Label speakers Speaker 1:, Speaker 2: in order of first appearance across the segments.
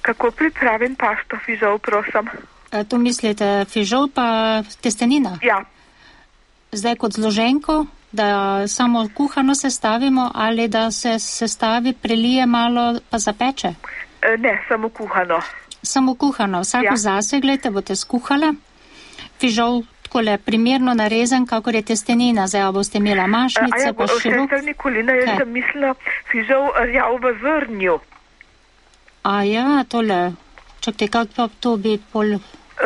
Speaker 1: Kako pripravim pašto fižol, prosim?
Speaker 2: Tu mislite fižol pa testenina?
Speaker 1: Ja.
Speaker 2: Zdaj kot zloženko, da samo kuhano sestavimo ali da se sestavi, prelije malo pa zapeče?
Speaker 1: Ne, samo kuhano.
Speaker 2: Samo kuhano. Vsako zase, gledajte, boste skuhala. Fižol takole primerno narezan, kakor je testenina. Zdaj boste imela mašnice pa širok.
Speaker 1: Nikolina, jaz sem mislila fižol rjav v zrnju.
Speaker 2: A ja, tole. Čakajte, kako pa to bi pol...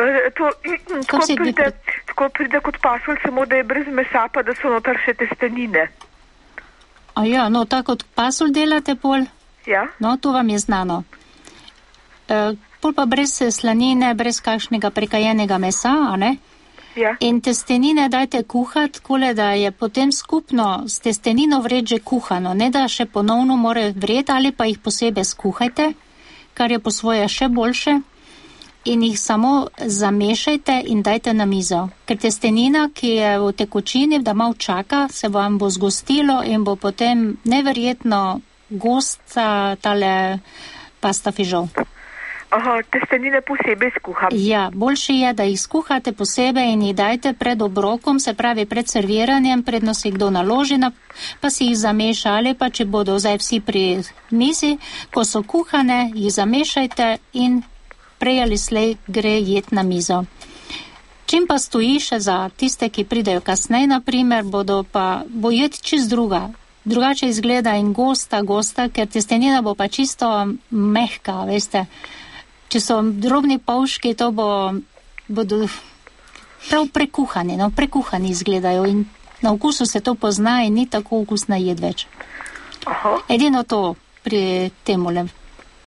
Speaker 1: Tako pride kot pasulj, samo da je brez mesa, pa da so notar še testenine.
Speaker 2: A ja, no tako kot pasulj delate pol?
Speaker 1: Ja.
Speaker 2: No, to vam je znano. Pol pa brez slanine, brez kakšnega prekajenega mesa, a ne?
Speaker 1: Ja.
Speaker 2: In testenine dajte kuhati, kole da je potem skupno s testenino vred že kuhano, ne da še ponovno more vred ali pa jih posebej skuhajte, kar je po svoje še boljše. In jih samo zamešajte in dajte na mizo. Ker testenina, ki je v tekočini, da malo čaka, se vam bo zgostilo in bo potem neverjetno gosta tale pasta fižol.
Speaker 1: Aha, testenine posebej skuham.
Speaker 2: Ja, boljše je, da jih skuhate posebej in jih dajte pred obrokom, se pravi pred serviranjem, predno si kdo naloži, pa si jih zamešali, pa če bodo zdaj vsi pri mizi, ko so kuhane, jih zamešajte in prej ali slej gre jet na mizo. Čim pa stoji še za tiste, ki pridejo kasneje, naprimer, bo jet čist druga. Drugače izgleda in gosta, ker testenina bo pa čisto mehka, veste. Če so drobni polški, to bodo prav prekuhani, no, prekuhani izgledajo in na okusu se to pozna in ni tako okusna jed več.
Speaker 1: Aha.
Speaker 2: Edino to pri temule.